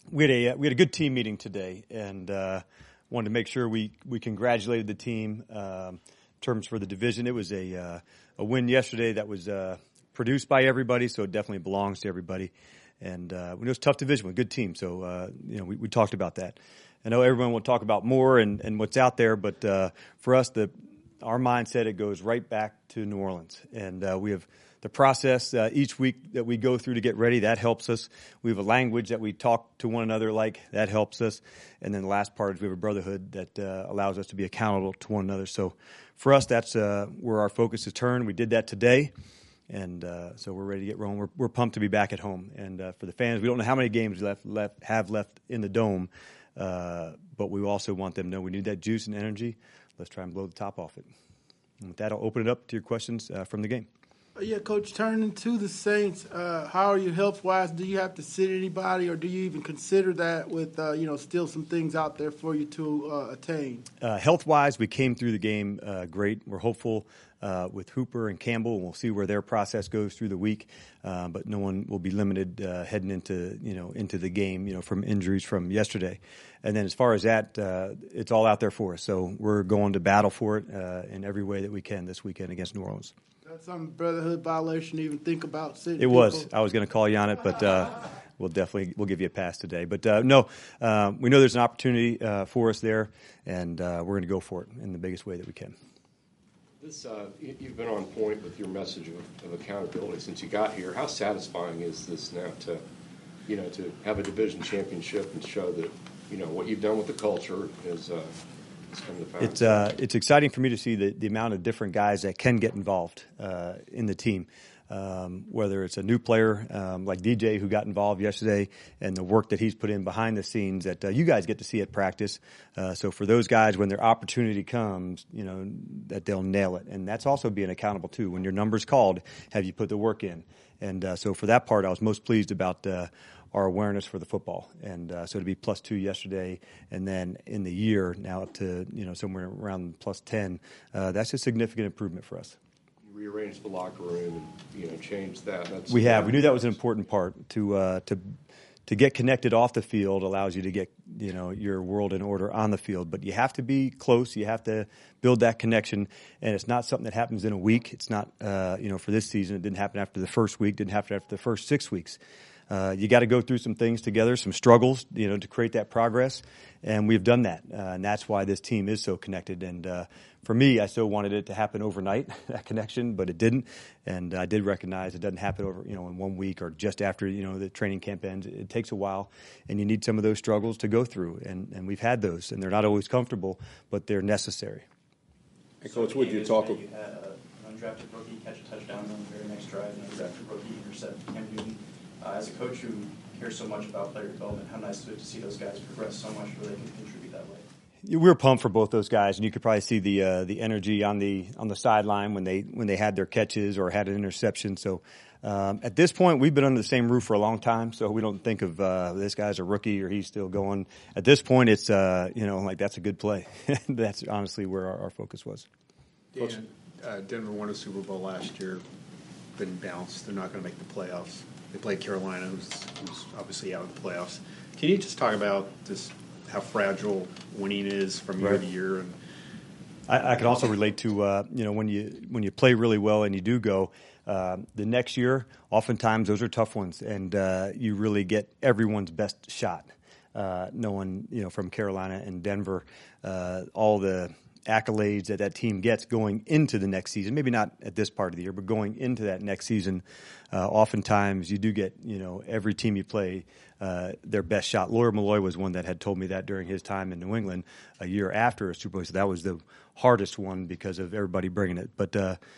we had a good team meeting today, and wanted to make sure we congratulated the team in terms for the division. It was a win yesterday that was produced by everybody, so it definitely belongs to everybody. And we know it's a tough division with a good team, so we talked about that. I know everyone will talk about more and what's out there, but for us, our mindset, it goes right back to New Orleans, and we have the process each week that we go through to get ready. That helps us. We have a language that we talk to one another like. That helps us. And then the last part is we have a brotherhood that allows us to be accountable to one another. So for us, that's where our focus is turned. We did that today, and so we're ready to get rolling. We're pumped to be back at home. And for the fans, we don't know how many games we have left in the Dome, but we also want them to know we need that juice and energy. Let's try and blow the top off it. And with that, I'll open it up to your questions from the game. Yeah, Coach, turning to the Saints, how are you health-wise? Do you have to sit anybody, or do you even consider that with, still some things out there for you to attain? Health-wise, we came through the game great. We're hopeful with Hooper and Campbell, and we'll see where their process goes through the week. But no one will be limited heading into the game, from injuries from yesterday. And then as far as that, it's all out there for us. So we're going to battle for it in every way that we can this weekend against New Orleans. That's some brotherhood violation to even think about sitting. It was. I was going to call you on it, but we'll give you a pass today. But no, we know there's an opportunity for us there, and we're going to go for it in the biggest way that we can. You've been on point with your message of accountability since you got here. How satisfying is this now to have a division championship and show that what you've done with the culture is come to pass? It's exciting for me to see the amount of different guys that can get involved in the team. Whether it's a new player like DJ who got involved yesterday and the work that he's put in behind the scenes that you guys get to see at practice. So for those guys, when their opportunity comes, that they'll nail it. And that's also being accountable too. When your number's called, have you put the work in? And so for that part, I was most pleased about our awareness for the football. And so to be +2 yesterday and then in the year now up to, somewhere around +10, that's a significant improvement for us. Rearrange the locker room and change that. We knew that was an important part to get connected off the field allows you to get your world in order on the field, but you have to be close. You have to build that connection, and it's not something that happens in a week. It's not for this season. It didn't happen after the first week. Didn't happen after the first 6 weeks. You got to go through some things together, some struggles, to create that progress, and we've done that, and that's why this team is so connected. And for me, I still wanted it to happen overnight, that connection, but it didn't. And I did recognize it doesn't happen over, in 1 week or just after, the training camp ends. It takes a while, and you need some of those struggles to go through. And we've had those, and they're not always comfortable, but they're necessary. Hey, Coach, would you talk? You had an undrafted rookie catch a touchdown on the very next drive, and an undrafted rookie intercept Cam Newton. As a coach who cares so much about player development, how nice is it to see those guys progress so much where they can contribute that way? We were pumped for both those guys, and you could probably see the energy on the sideline when they had their catches or had an interception. So at this point, we've been under the same roof for a long time, so we don't think of this guy's a rookie or he's still going. At this point, it's that's a good play. That's honestly where our focus was. Dan, Denver won a Super Bowl last year, been bounced. They're not going to make the playoffs. They played Carolina, who's obviously out of the playoffs. Can you just talk about just how fragile winning is from year to year? And I can also relate to when you play really well and you do go the next year. Oftentimes those are tough ones, and you really get everyone's best shot. Knowing from Carolina and Denver, all the accolades that team gets going into the next season, maybe not at this part of the year, but going into that next season, oftentimes you do get, every team you play, their best shot. Lawyer Malloy was one that had told me that during his time in New England a year after a Super Bowl. So that was the hardest one because of everybody bringing it. But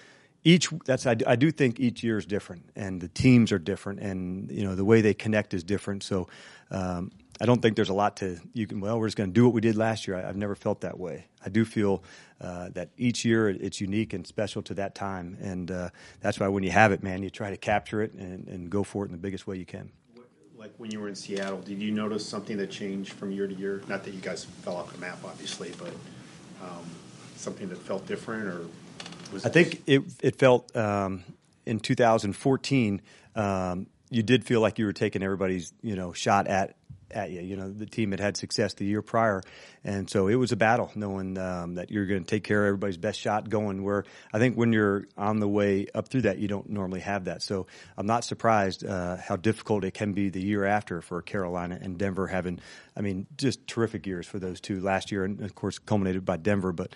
I do think each year is different, and the teams are different, and the way they connect is different. So I don't think there's a lot we're just going to do what we did last year. I've never felt that way. I do feel that each year it's unique and special to that time, and that's why when you have it, man, you try to capture it and go for it in the biggest way you can. Like when you were in Seattle, did you notice something that changed from year to year? Not that you guys fell off the map, obviously, but something that felt different, or was I think it felt in 2014. You did feel like you were taking everybody's shot at at you. You know, the team had success the year prior, and so it was a battle knowing that you're going to take care of everybody's best shot going, where I think when you're on the way up through that, you don't normally have that. So I'm not surprised how difficult it can be the year after for Carolina and Denver having, I mean, just terrific years for those two last year, and of course culminated by Denver. But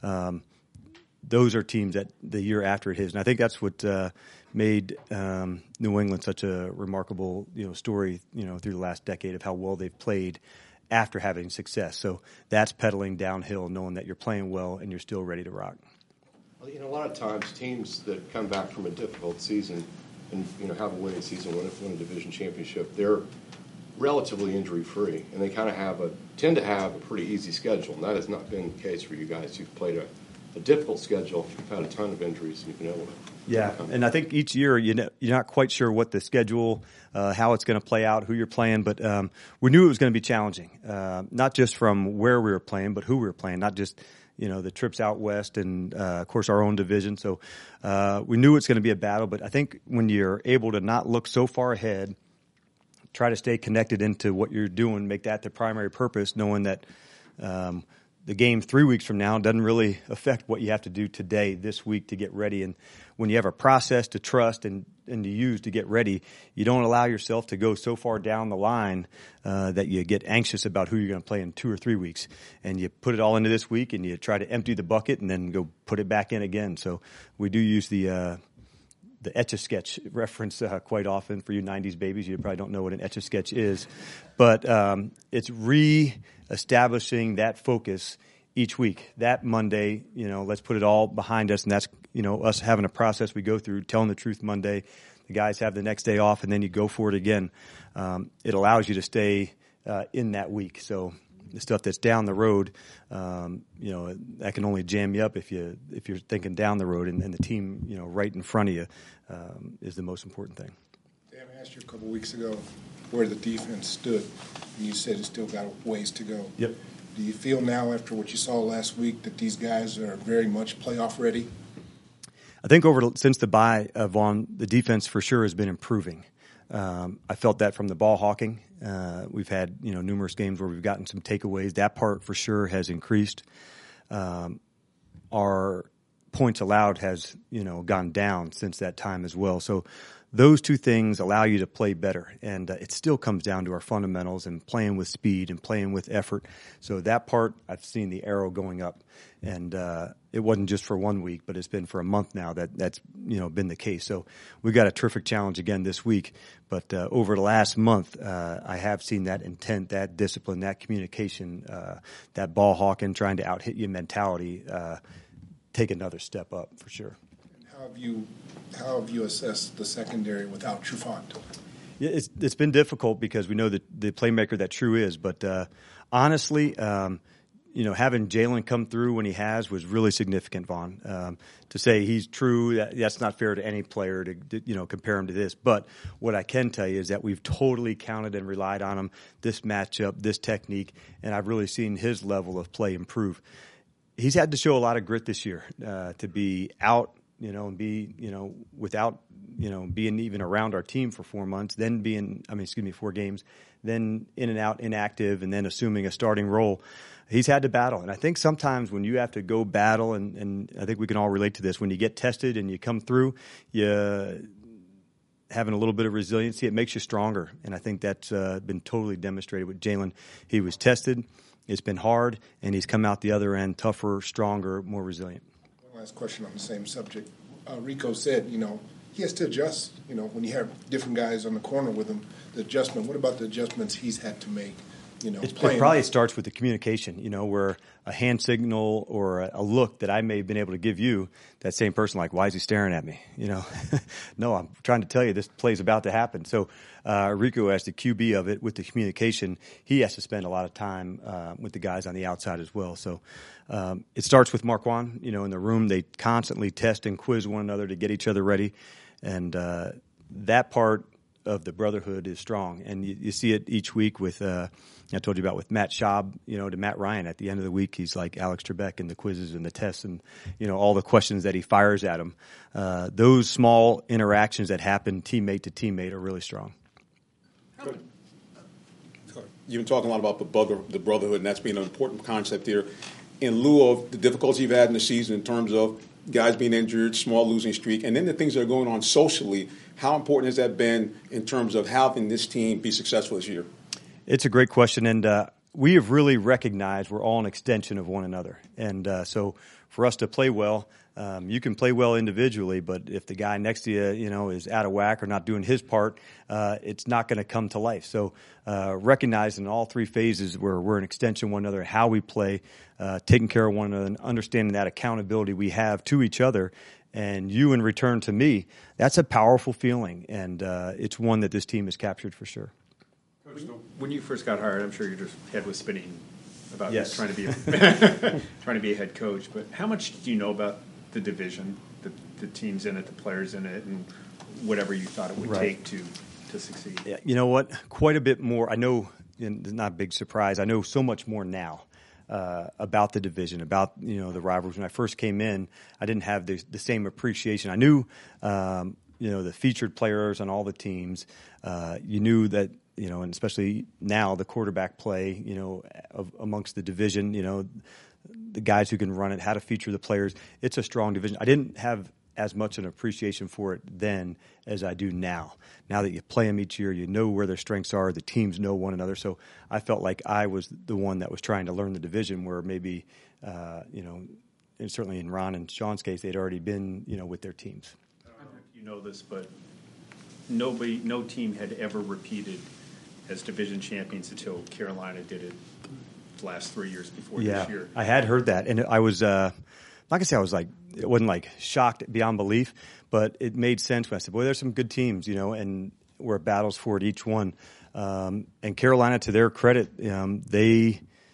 those are teams that the year after it is, and I think that's what made New England such a remarkable, story, through the last decade of how well they've played after having success. So that's pedaling downhill, knowing that you're playing well and you're still ready to rock. Well, a lot of times teams that come back from a difficult season and have a winning season, win a division championship, they're relatively injury-free, and they kind of tend to have a pretty easy schedule, and that has not been the case for you guys. You've played a difficult schedule. You've had a ton of injuries, and you've been able to. Yeah, and I think each year you're not quite sure what the schedule, how it's going to play out, who you're playing, but we knew it was going to be challenging, not just from where we were playing, but who we were playing, not just the trips out west and, of course, our own division. So we knew it's going to be a battle, but I think when you're able to not look so far ahead, try to stay connected into what you're doing, make that the primary purpose, knowing that the game 3 weeks from now doesn't really affect what you have to do today, this week, to get ready. And when you have a process to trust and to use to get ready, you don't allow yourself to go so far down the line that you get anxious about who you're going to play in 2 or 3 weeks. And you put it all into this week, and you try to empty the bucket and then go put it back in again. So we do use the Etch-a-Sketch reference quite often. For you 90s babies, you probably don't know what an Etch-a-Sketch is. But it's re-establishing that focus each week. That Monday, let's put it all behind us, and that's, us having a process we go through, telling the truth Monday. The guys have the next day off, and then you go for it again. It allows you to stay in that week. So the stuff that's down the road, that can only jam you up if you're thinking down the road, and the team, right in front of you is the most important thing. Dan, I asked you a couple of weeks ago where the defense stood, and you said it's still got a ways to go. Yep. Do you feel now, after what you saw last week, that these guys are very much playoff ready? I think since the bye, Vaughn, the defense for sure has been improving. I felt that from the ball hawking. We've had numerous games where we've gotten some takeaways. That part for sure has increased. Our points allowed has gone down since that time as well. So those two things allow you to play better, and it still comes down to our fundamentals and playing with speed and playing with effort. So that part, I've seen the arrow going up, and it wasn't just for 1 week, but it's been for a month now that's been the case. So we've got a terrific challenge again this week, but over the last month, I have seen that intent, that discipline, that communication, that ball hawking, trying to out hit you mentality, take another step up for sure. How have you assessed the secondary without Trufant? Yeah, it's been difficult because we know that the playmaker that True is, but honestly, having Jalen come through when he has was really significant, Vaughn. To say he's True, that's not fair to any player to compare him to this. But what I can tell you is that we've totally counted and relied on him, this matchup, this technique, and I've really seen his level of play improve. He's had to show a lot of grit this year to be out, and be, without, being even around our team for 4 months, then 4 games, then in and out, inactive, and then assuming a starting role. He's had to battle. And I think sometimes when you have to go battle, and I think we can all relate to this, when you get tested and you come through, you having a little bit of resiliency, it makes you stronger. And I think that's been totally demonstrated with Jalen. He was tested. It's been hard, and he's come out the other end tougher, stronger, more resilient. Last question on the same subject. Rico said, he has to adjust, when you have different guys on the corner with him, the adjustment. What about the adjustments he's had to make, It probably starts with the communication, where a hand signal or a look that I may have been able to give you, that same person, like, why is he staring at me? No, I'm trying to tell you this play's about to happen. So Rico, as the QB of it, with the communication, he has to spend a lot of time with the guys on the outside as well. So it starts with Marquand. In the room, they constantly test and quiz one another to get each other ready. And that part of the brotherhood is strong. And you see it each week with I told you about with Matt Schaub, to Matt Ryan. At the end of the week, he's like Alex Trebek in the quizzes and the tests and, all the questions that he fires at him. Those small interactions that happen teammate to teammate are really strong. you've been talking a lot about the brotherhood, and that's being an important concept here. In lieu of the difficulties you've had in the season in terms of guys being injured, small losing streak, and then the things that are going on socially, how important has that been in terms of helping this team be successful this year? It's a great question, and we have really recognized we're all an extension of one another. And so for us to play well, you can play well individually, but if the guy next to you, is out of whack or not doing his part, it's not going to come to life. So recognizing all three phases where we're an extension of one another, how we play, taking care of one another, and understanding that accountability we have to each other, and you in return to me, that's a powerful feeling, and it's one that this team has captured for sure. When you first got hired, I'm sure your head was spinning about Yes. trying to be a head coach. But how much do you know about the division, the teams in it, the players in it, and whatever you thought it would Right. take to succeed? Yeah, you know what? Quite a bit more. I know, and it's not a big surprise, I know so much more now about the division, about the rivalries. When I first came in, I didn't have the same appreciation. I knew the featured players on all the teams. You knew that. And especially now the quarterback play, amongst the division, the guys who can run it, how to feature the players. It's a strong division. I didn't have as much an appreciation for it then as I do now. Now that you play them each year, you know where their strengths are. The teams know one another. So I felt like I was the one that was trying to learn the division where maybe, and certainly in Ron and Sean's case, they'd already been, with their teams. I don't know if you know this, but no team had ever repeated as division champions until Carolina did it the last 3 years before this year. I had heard that, and I was not gonna say I was it wasn't shocked beyond belief, but it made sense when I said, "Boy, there's some good teams, and we're battles for it each one." And Carolina, to their credit, they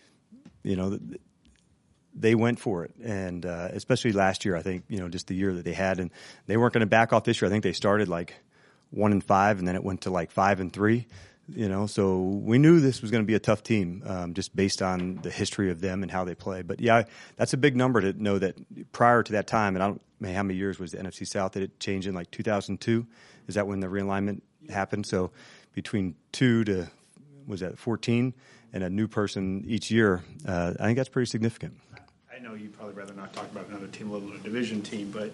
went for it, and especially last year, I think just the year that they had, and they weren't going to back off this year. I think they started 1-5, and then it went to 5-3. So we knew this was going to be a tough team, just based on the history of them and how they play. But yeah, that's a big number to know that prior to that time, and I don't know how many years was the NFC South that it changed in 2002? Is that when the realignment happened? So between 2 to 14, and a new person each year, I think that's pretty significant. I know you'd probably rather not talk about another team, let alone a division team, but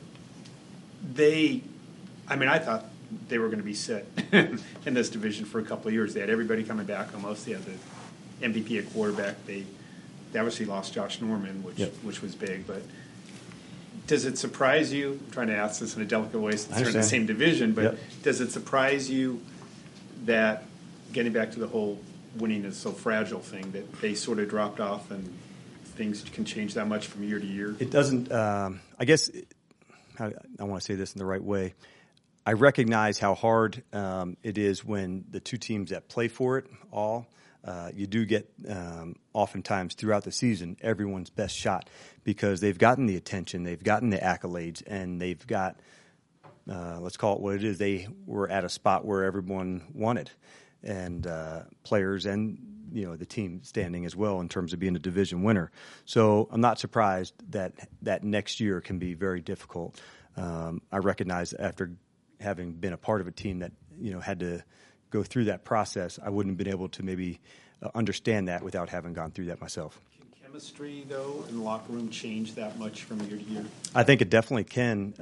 I thought they were going to be set in this division for a couple of years. They had everybody coming back almost. They had the MVP at quarterback. They obviously lost Josh Norman, which was big. But does it surprise you? I'm trying to ask this in a delicate way since they're in the same division, but does it surprise you that getting back to the whole winning is so fragile thing that they sort of dropped off and things can change that much from year to year? It doesn't. I guess I want to say this in the right way. I recognize how hard it is when the two teams that play for it you do get oftentimes throughout the season everyone's best shot because they've gotten the attention, they've gotten the accolades, and they've got, let's call it what it is, they were at a spot where everyone wanted, and players and the team standing as well in terms of being a division winner. So I'm not surprised that next year can be very difficult. I recognize after having been a part of a team that had to go through that process, I wouldn't have been able to maybe understand that without having gone through that myself. Can chemistry, though, in the locker room change that much from year to year? I think it definitely can.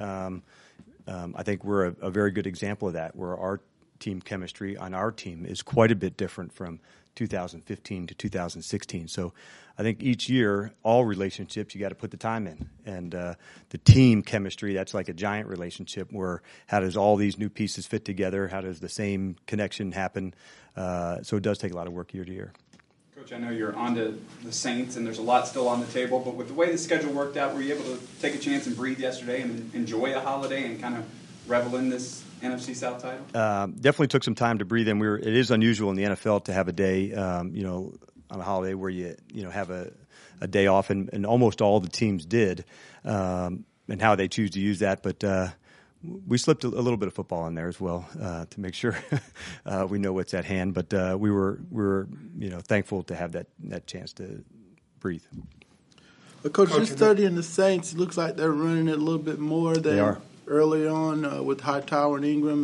I think we're a very good example of that, where our team chemistry on our team is quite a bit different from 2015 to 2016. So I think each year, all relationships, you got to put the time in. And the team chemistry, that's like a giant relationship where how does all these new pieces fit together? How does the same connection happen? So it does take a lot of work year to year. Coach, I know you're on to the Saints, and there's a lot still on the table, but with the way the schedule worked out, were you able to take a chance and breathe yesterday and enjoy a holiday and kind of revel in this NFC South title? Definitely took some time to breathe in. It is unusual in the NFL to have a day, on a holiday where you have a day off, and almost all the teams did, and how they choose to use that. But we slipped a little bit of football in there as well to make sure we know what's at hand. But we were thankful to have that chance to breathe. But Coach, you're studying the Saints. It looks like they're running it a little bit more than early on with Hightower and Ingram, and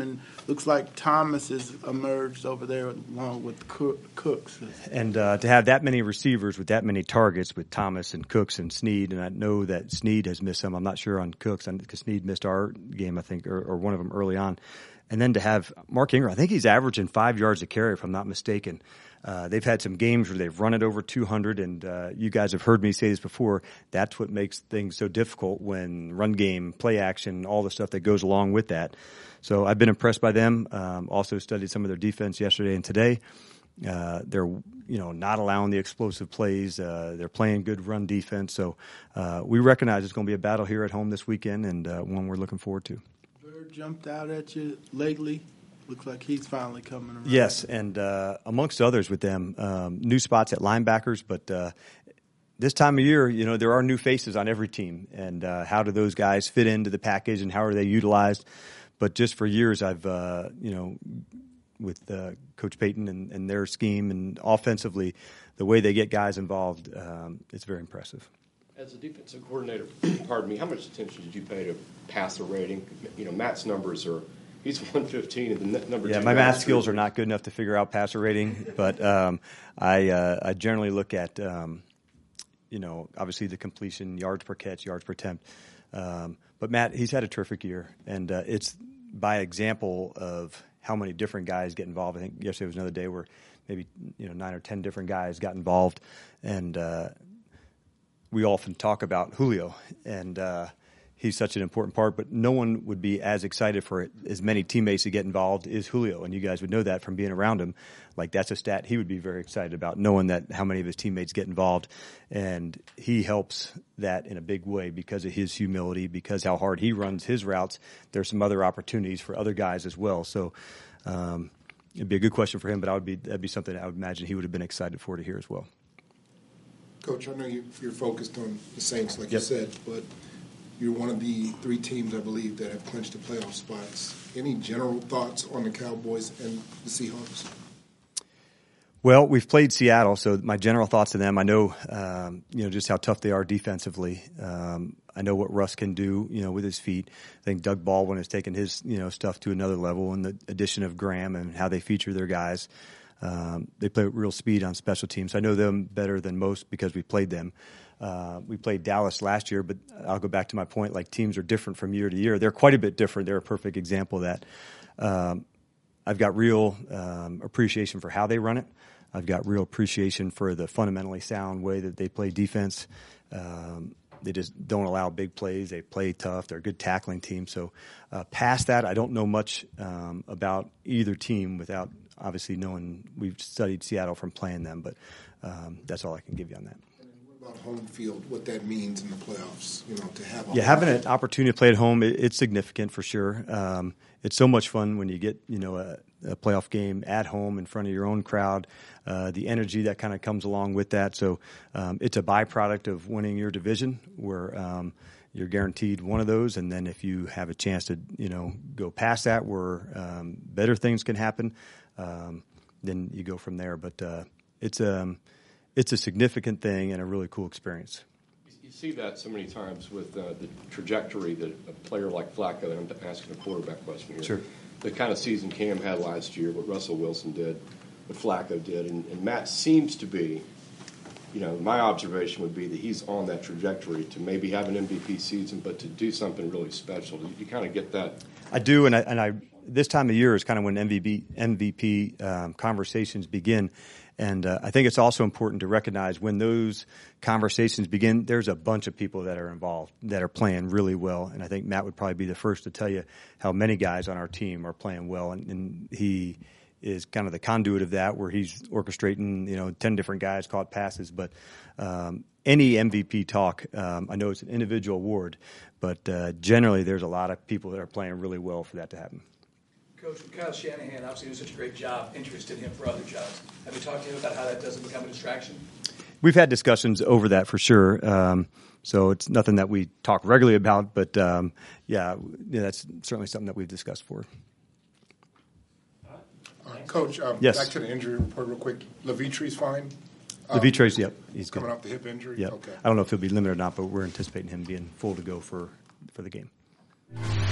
looks like Thomas has emerged over there along with Cooks. And to have that many receivers with that many targets with Thomas and Cooks and Snead, and I know that Snead has missed some. I'm not sure on Cooks because Snead missed our game, I think, or one of them early on. And then to have Mark Ingram, I think he's averaging 5 yards a carry, if I'm not mistaken. They've had some games where they've run it over 200, and you guys have heard me say this before. That's what makes things so difficult when run game, play action, all the stuff that goes along with that. So I've been impressed by them. Also studied some of their defense yesterday and today. They're not allowing the explosive plays. They're playing good run defense. So we recognize it's going to be a battle here at home this weekend, and one we're looking forward to. Bird jumped out at you lately. Looks like he's finally coming around. Yes, and amongst others with them, new spots at linebackers. But this time of year, there are new faces on every team. And how do those guys fit into the package and how are they utilized? But just for years, I've, with Coach Payton and their scheme and offensively, the way they get guys involved, it's very impressive. As a defensive coordinator, pardon me, how much attention did you pay to passer rating? Matt's numbers are – he's 115 and the number 2. Yeah, my math skills are not good enough to figure out passer rating, but I generally look at, obviously the completion, yards per catch, yards per attempt. But Matt, he's had a terrific year, and it's by example of how many different guys get involved. I think yesterday was another day where maybe 9 or 10 different guys got involved, and we often talk about Julio, and he's such an important part, but no one would be as excited for as many teammates to get involved as Julio, and you guys would know that from being around him. Like, that's a stat he would be very excited about, knowing that how many of his teammates get involved, and he helps that in a big way because of his humility, because how hard he runs his routes. There's some other opportunities for other guys as well. So it'd be a good question for him, but that'd be something I would imagine he would have been excited for to hear as well. Coach, I know you're focused on the Saints, like Yep. you said, but you're one of the 3 teams, I believe, that have clinched the playoff spots. Any general thoughts on the Cowboys and the Seahawks? Well, we've played Seattle, so my general thoughts to them, I know, just how tough they are defensively. I know what Russ can do, with his feet. I think Doug Baldwin has taken his, stuff to another level, and the addition of Graham and how they feature their guys. They play with real speed on special teams. I know them better than most because we played them. We played Dallas last year, but I'll go back to my point, like teams are different from year to year. They're quite a bit different. They're a perfect example of that. I've got real appreciation for how they run it. I've got real appreciation for the fundamentally sound way that they play defense. They just don't allow big plays. They play tough. They're a good tackling team. So past that, I don't know much about either team without obviously knowing we've studied Seattle from playing them, but that's all I can give you on that. What about home field, what that means in the playoffs, to have having an opportunity to play at home, it's significant for sure. It's so much fun when you get, a playoff game at home in front of your own crowd, the energy that kind of comes along with that. So it's a byproduct of winning your division where you're guaranteed one of those. And then if you have a chance to, go past that where better things can happen, then you go from there. But it's a significant thing and a really cool experience. You see that so many times with the trajectory that a player like Flacco, and I'm asking a quarterback question here, Sure. The kind of season Cam had last year, what Russell Wilson did, what Flacco did, and Matt seems to be, my observation would be that he's on that trajectory to maybe have an MVP season, but to do something really special. You kind of get that? I do, and I this time of year is kind of when MVP conversations begin. And I think it's also important to recognize when those conversations begin, there's a bunch of people that are involved that are playing really well. And I think Matt would probably be the first to tell you how many guys on our team are playing well. And he is kind of the conduit of that, where he's orchestrating, 10 different guys caught passes. But any MVP talk, I know it's an individual award, but generally there's a lot of people that are playing really well for that to happen. Coach, with Kyle Shanahan obviously doing such a great job, interested in him for other jobs. Have you talked to him about how that doesn't become a distraction? We've had discussions over that for sure. So it's nothing that we talk regularly about, but that's certainly something that we've discussed for. Coach, Yes. Back to the injury report real quick. Levitre's fine? Levitre's, yep. He's coming good. off the hip injury? Yep. Okay. I don't know if he'll be limited or not, but we're anticipating him being full to go for the game.